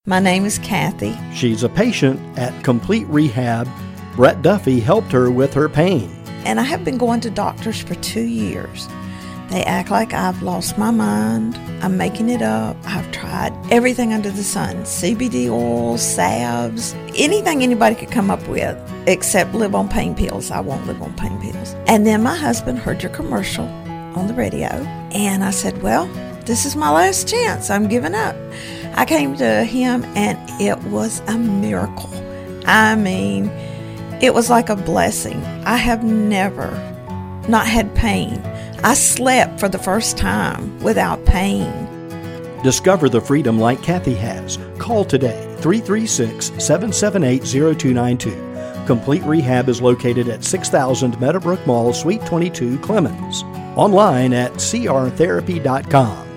My name is Kathy. She's a patient at Complete Rehab. Brett Duffy helped her with her pain. And I have been going to doctors for 2 years. They act like I've lost my mind. I'm making it up. I've tried everything under the sun. CBD oils, salves, anything anybody could come up with except live on pain pills. I won't live on pain pills. And then my husband heard your commercial on the radio. And I said, well, this is my last chance. I'm giving up. I came to him and it was a miracle. I mean, it was like a blessing. I have never not had pain. I slept for the first time without pain. Discover the freedom like Kathy has. Call today, 336-778-0292. Complete Rehab is located at 6000 Meadowbrook Mall, Suite 22, Clemens. Online at crtherapy.com.